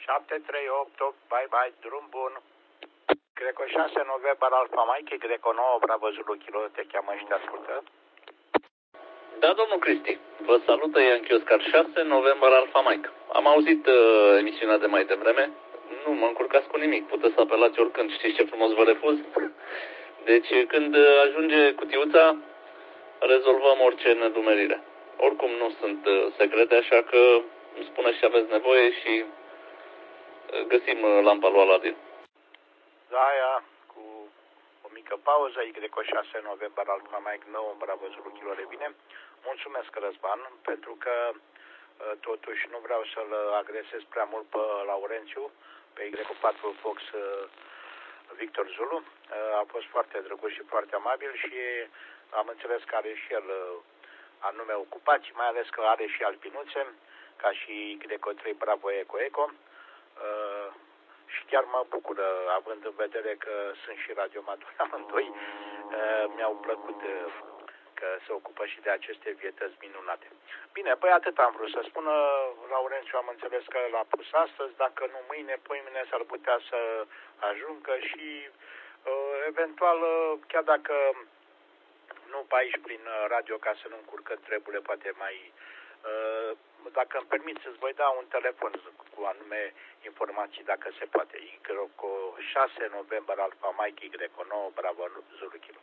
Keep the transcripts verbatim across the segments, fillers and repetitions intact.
șapte trei opt opt, bye bye, drum bun. Greco șase November Alfa Mike, Greco nouă, Bravo Zulu Kilo, te cheamă și te ascultă. Da, domnul Cristi, vă salută Yankee Oscar șase November Alfa Mike. Am auzit uh, emisiunea de mai devreme. Nu mă încurcați cu nimic, puteți să apelați oricând, știți ce frumos vă refuz? Deci când ajunge cutiuța, rezolvăm orice nedumerire. Oricum nu sunt uh, secrete, așa că îmi spuneți ce aveți nevoie și uh, găsim uh, lampa lui Aladin. Da, aia, cu o mică pauză, Greco șase November Alfa Mike nouă, Bravo Zulu Kilo, revine. Mulțumesc, Răzvan, pentru că uh, totuși nu vreau să-l agresez prea mult pe Laurențiu, pe Greco patru Fox uh, Victor Zulu. Uh, a fost foarte drăguț și foarte amabil și am înțeles că are și el uh, anume ocupații, mai ales că are și albinuțe, ca și Greco trei Bravo Eco Eco. Uh, și chiar mă bucură, având în vedere că sunt și radioamatori amândoi, uh, mi-au plăcut uh, că se ocupă și de aceste vietăți minunate. Bine, păi atât am vrut să spună, Laurențiu, am înțeles că l-a pus astăzi, dacă nu mâine, poimine s-ar putea să ajungă și uh, eventual, uh, chiar dacă nu pe aici prin radio ca să nu încurcăm treburile, poate mai, uh, dacă îmi permiți, îți voi da un telefon cu anume informații, dacă se poate. Greco șase November Alfa Mike, Greco nouă, Bravo Zulu Kilo.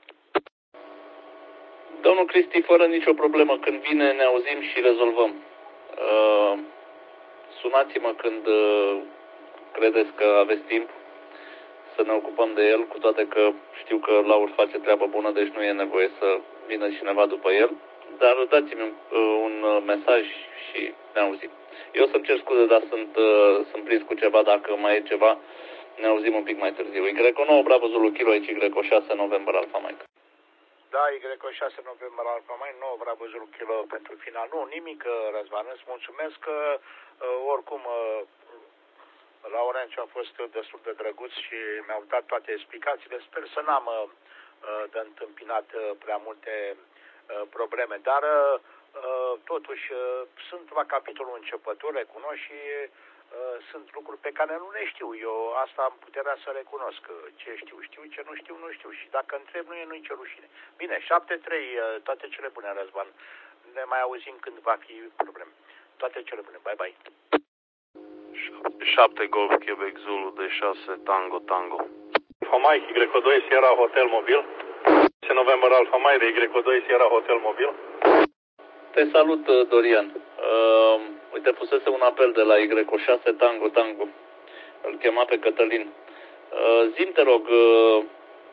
Domnul Cristi, fără nicio problemă, când vine ne auzim și rezolvăm. Uh, sunați-mă când uh, credeți că aveți timp să ne ocupăm de el, cu toate că știu că Laur face treabă bună, deci nu e nevoie să vină cineva după el. Dar dați-mi un, un mesaj și ne auzim. Eu să-mi cer scuze, dar sunt, uh, sunt prins cu ceva, dacă mai e ceva, ne auzim un pic mai târziu. Greco nouă, Bravo Zulu Kilo, aici Greco șase November Alfa Mike. Da, Greco șase November Alfa Mike, nouă, Bravo Zulu Kilo pentru final. Nu, nimic, Răzvan, îți mulțumesc că oricum Laurențiu a fost destul de drăguț și mi-au dat toate explicațiile. Sper să n-am de întâmpinat prea multe probleme, dar totuși sunt la capitolul începător, recunosc, și sunt lucruri pe care nu le știu. Eu asta am puterea să recunosc. Ce știu, știu, ce nu știu, nu știu. Și dacă întreb, nu e nu nicio rușine. Bine, șapte trei, toate cele bune, Răzvan. Ne mai auzim când va fi probleme. Toate cele bune, bye bye. șapte Golf Quebec Zulu de șase Tango Tango. Alfa Mike, Greco doi Sierra Hotel Mobil. șase November Alfa Mike, Greco doi Sierra Hotel Mobil. Te salut, Dorian. Uh, uite, pusese un apel de la Greco șase Tango Tango. Îl chema pe Cătălin. Uh, Zi-mi, te rog, uh,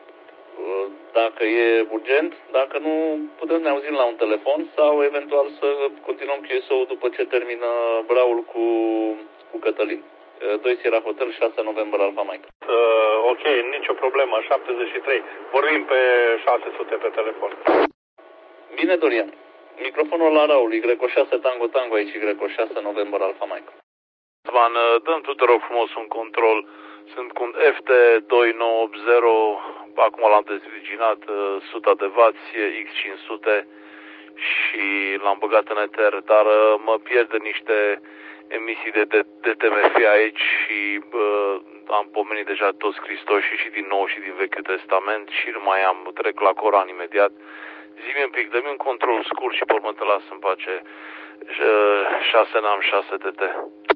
dacă e urgent, dacă nu, putem să ne auzim la un telefon sau eventual să continuăm Q S O după ce termină Braul cu, cu Cătălin. doi Sierra Hotel, șase November Alfa Mike. Uh, ok, nicio problemă, șaptezeci și trei. Vorbim pe șase sute pe telefon. Bine, Dorian. Microfonul la Raul, Greco șase Tango Tango, aici Greco șase November Alfa Mike. Van, dăm tu, te rog frumos, un control. Sunt cu un F T doi nouă opt zero, acum l-am dezvirginat, suta de vați, X cinci sute și l-am băgat în eter, dar mă pierd niște emisii de, de, de T M F aici și uh, am pomenit deja toți Hristoșii și din Nou și din Vechiul Testament și nu mai am, trec la Coran imediat. Zi-mi un pic, dă-mi un control scurt și pe urmă te las în pace. șase N A M șase T T.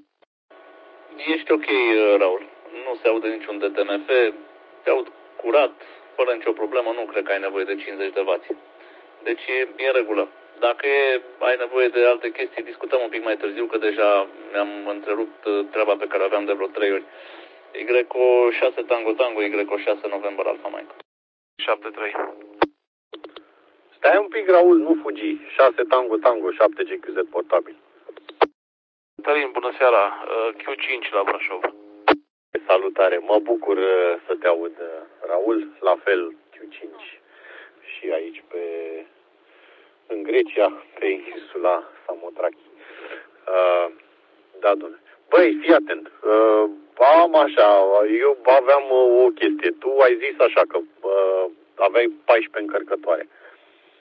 Ești ok, Raul. Nu se aude niciun D T M F, te aud curat, fără nicio problemă, nu cred că ai nevoie de cincizeci de vați. Deci e, e în regulă. Dacă e, ai nevoie de alte chestii, discutăm un pic mai târziu, că deja mi-am întrerupt treaba pe care o aveam de vreo trei ori. Greco șase Tango Tango, Greco șase November Alfa Mike. șapte trei. Stai un pic, Raul, nu fugi. șase Tango Tango, șapte G Q Z portabil. Cătălin, bună seara. Q cinci la Brașov. Salutare, mă bucur să te aud, Raul. La fel Q cinci și aici pe, în Grecia, pe insula Samotraki. Uh, da, domnule. Băi, fii atent. Uh, am așa, eu aveam o chestie. Tu ai zis așa că uh, aveai paisprezece încărcătoare.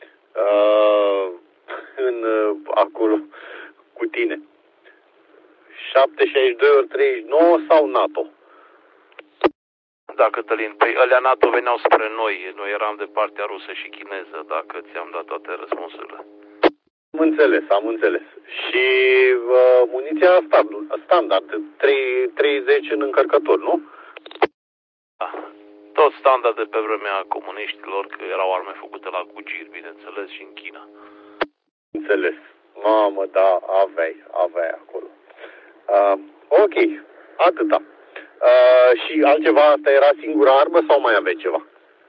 Uh, în, uh, acolo cu tine. șapte șaizeci și doi ori treizeci și nouă sau NATO? Da, Cătălin, păi alea NATO veneau spre noi, noi eram de partea rusă și chineză, dacă ți-am dat toate răspunsurile. Am înțeles, am înțeles. Și uh, muniția standard, standard treizeci în încărcător, nu? Da. Tot standard de pe vremea comuniștilor, că erau arme făcute la cugiri, bineînțeles, și în China. Înțeles. Mamă, da, aveai, aveai acolo. Uh, ok, atâta. Uh, și altceva, asta era singura armă sau mai aveai ceva?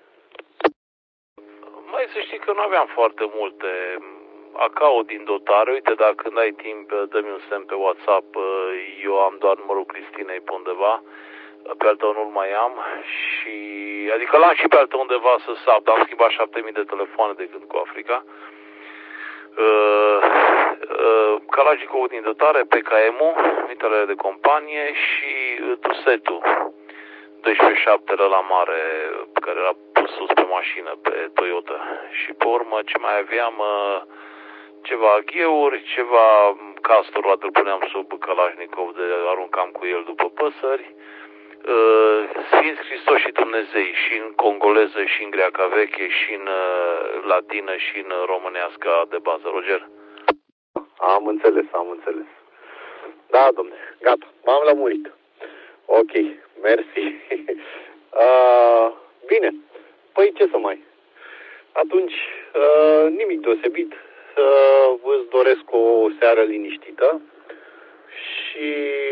Mai să știi că nu aveam foarte multe. A C A-ul din dotare, uite, dacă când ai timp, dă-mi un semn pe WhatsApp, eu am doar numărul Cristinei pe undeva, pe al tău nu-l mai am, și adică l-am și pe al tău undeva să sap, dar am schimbat șapte mii de telefoane de când cu Africa. Uh, uh, Kalashnikovul din dotare, P K M-ul, mitralele de companie și Tusetul doisprezece șapte la mare, care era pus sus pe mașină, pe Toyota. Și pe urmă ce mai aveam, uh, ceva gheuri, ceva castor, la îl puneam sub Kalashnikov, de aruncam cu el după păsări, uh, Sfinți Hristos și Dumnezei, și în congoleză, și în greaca veche, și în uh, latină, și în românească de bază. Roger? Am înțeles, am înțeles. Da, domne, gata, m-am lămurit. Ok, mersi. uh, bine, păi ce să mai... Atunci, uh, nimic deosebit, uh, îți doresc o seară liniștită și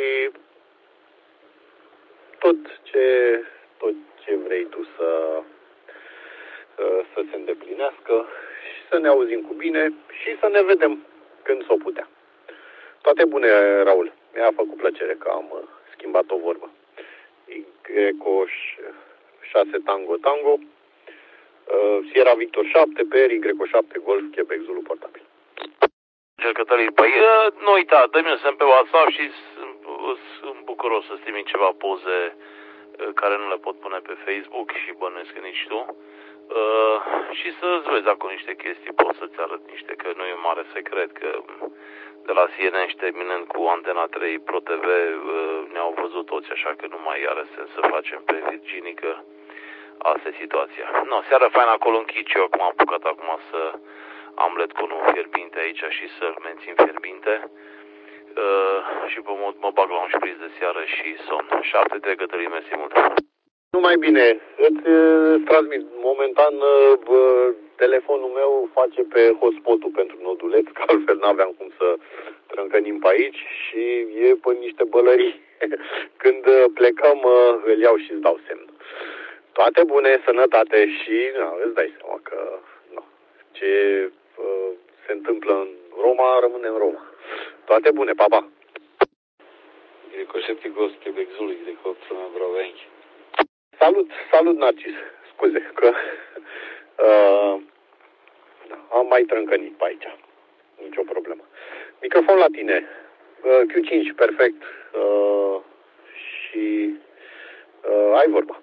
tot ce, tot ce vrei tu să, uh, să se îndeplinească și să ne auzim cu bine și să ne vedem când s-o putea. Toate bune, Raul. Mi-a făcut plăcere că am uh, schimbat o vorbă. Greco șase Tango Tango, uh, Sierra Victor șapte, P R Y Greco șapte Golf Quebec Zulu portabil. Cătălin, păi nu uita, dă-mi un semn pe WhatsApp și sunt bucuros să strimi ceva poze care nu le pot pune pe Facebook și bănuiesc că nici tu. Uh, și să-ți vezi acum niște chestii, pot să-ți arăt niște, că nu e un mare secret, că de la C N N și terminând cu Antena trei Pro T V uh, ne-au văzut toți, așa că nu mai are sens să facem pe Virginii, că asta e situația. No, seara faină acolo în Chici, eu acum am apucat acum să am let cu un fierbinte aici și să-l mențin fierbinte. Uh, și pe mod mă bag la un șpriț de seară și somn. șapte trei Cătălin, mersi mult. Numai bine, îți, îți transmit. Momentan bă, telefonul meu face pe hotspot-ul pentru noduleț, că altfel n-aveam cum să trâncănim pe aici și e pe niște bălării. Când plecăm, îl iau și îți dau semn. Toate bune, sănătate și na, îți dai seama că na, ce uh, se întâmplă în Roma, rămâne în Roma. Toate bune, pa, pa! Greco șapte Golf Quebec Zulu, Greco opt Broveni. Salut, salut Narcis, scuze că uh, am mai trâncănit pe aici, nicio problemă. Microfon la tine, uh, Q cinci, perfect, uh, și uh, ai vorba.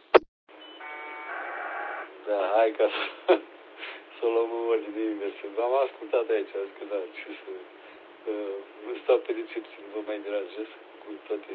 Da, hai ca să, să luăm în ordine inversă. Am ascultat aici, că da, ce să... Uh, nu stau pe recepție, nu vă mai deranjez cu toate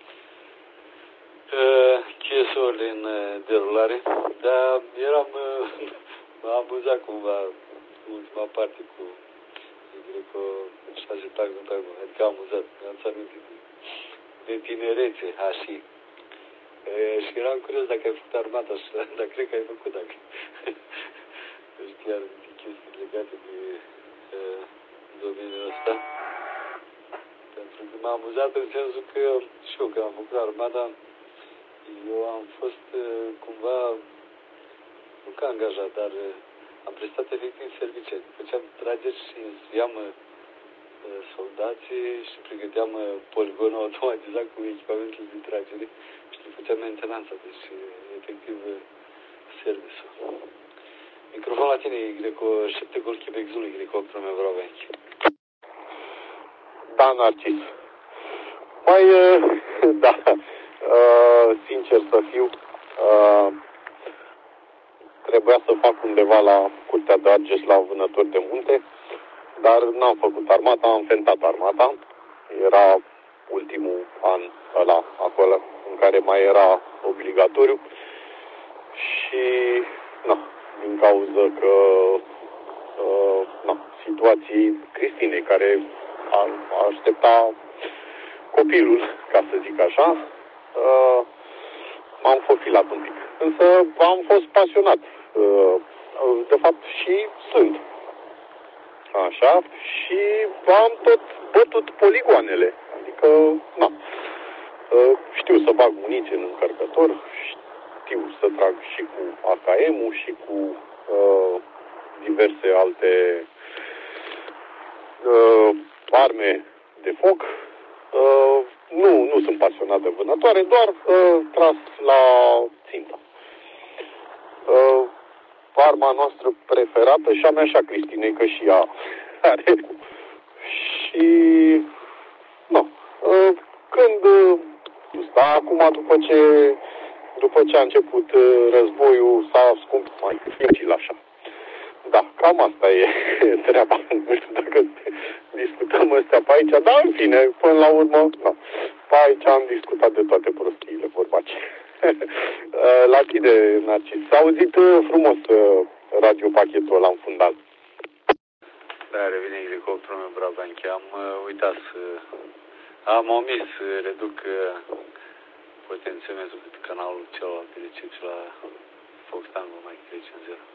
uh, chesurile în uh, derulare, dar eram, uh, m-am amuzat cumva ultima parte cu Greco șase Tango Tango, adică amuzat, mi-am amintit de, de tinerețe, așa. Uh, și eram curios dacă ai făcut armata și dar cred că ai făcut, dacă știam de chestii legate de uh, domeniul ăsta. Pentru că m-am amuzat în sensul că și eu, că am făcut armata, eu am fost uh, cumva, nu ca angajat, dar uh, am prestat efectiv servicii. Făceam trageri și însuiam uh, soldații și pregăteam uh, poligonul automatizat cu echipamentul de tragere și le făceam mentenanța, deci uh, efectiv uh, serviciul. Microfon la tine, Greco șapte Golf Quebec Zulu, Greco opt Broveni. Da, Narcis. Mai, uh, da, uh, sincer să fiu, uh, trebuia să fac undeva la Curtea de Argeș la vânători de munte, dar n-am făcut armata, am fentat armata. Era ultimul an ăla, acolo, în care mai era obligatoriu. Și, na, din cauza că, uh, na, situației Cristinei, care a, a aștepta copilul, ca să zic așa, uh, m-am fofilat un pic. Însă am fost pasionat. Uh, de fapt și sunt. Așa, și am tot bătut poligoanele. Adică, na, uh, știu să bag muniție în încărcător, știu să trag și cu A K M-ul și cu uh, diverse alte uh, arme de foc. Uh, nu, nu sunt pasionat de vânătoare, doar uh, tras la țintă. Uh, arma noastră preferată și a mea și a Cristinei, că și ea are. Și nu. Uh, când uh, da, acum după ce după ce a început uh, războiul s-a scump mai dificil așa. Da, cam asta e treaba. Nu știu dacă discutăm astea pe aici, dar în fine, până la urmă, da. Pe aici am discutat de toate prostiile, vorbaci. La tine, Narcis, s-a auzit frumos radiopachetul ăla în fundal. Da, revine elicopterul meu, Brabanchi. Am uitat să... Am omis să reduc potențiometrul pe canalul celălalt de recepție la Fox Tango Mike trece în zero.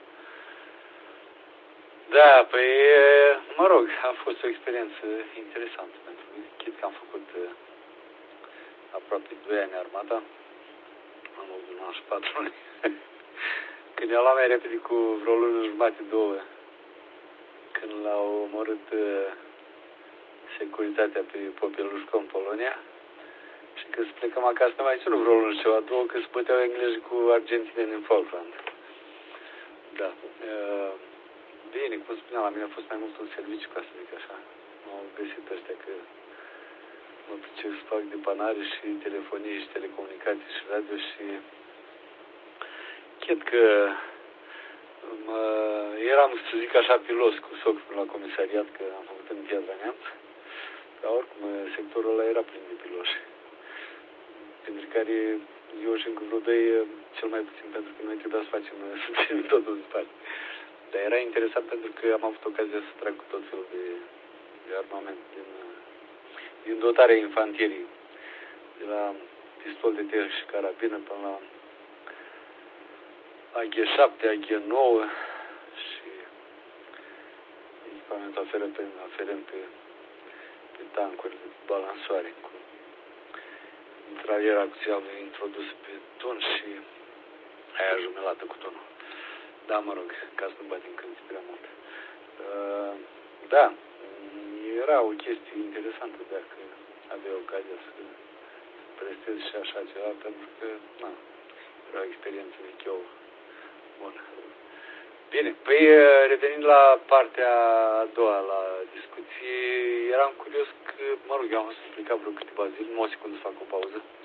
Da, păi, mă rog, a fost o experiență interesantă, pentru că chit că am făcut uh, aproape doi ani armata, în loc de un an și patru ani. Când i-am luat mai repede cu vreo lună jumate, două, când l-au omorât uh, securitatea pe Popelușco în Polonia, și când să plecăm acasă, mai ținut vreo lună și ceva, două, că se băteau englezii cu argentineni în Falkland. Da. Uh, Bine, cum spuneam, la mine a fost mai mult un serviciu, ca să zic așa. M-au găsit ăștia că mă pricep să fac depanare și telefonie și telecomunicații și radio și cred că mă, eram, să zic așa, pilos cu socul la comisariat, că am făcut în Piatra Neamț, dar oricum sectorul ăla era plin de piloși, pentru care eu și încă vreo doi, cel mai puțin, pentru că noi trebuia să facem, să ținem totul în spate. Dar era interesant pentru că am avut ocazia să trag cu tot felul de, de armament din, din dotarea infantierii, de la pistol de tir și carabină până la A G șapte, A G nouă și echipament aferent pe, aferent pe, pe tancuri de balansoare cu mitraliera cu țiavă introdusă pe tun și aia jumelată cu tunul. Da, mă rog, ca să nu batem când prea mult. Uh, da, era o chestie interesantă dacă avea ocazia să prestez și așa ceva, pentru că, na, era o experiență vechiou bună. Bine, păi revenind la partea a doua, la discuții, eram curios că, mă rog, eu am explicat vreo câteva zile, nu o secundă să fac o pauză.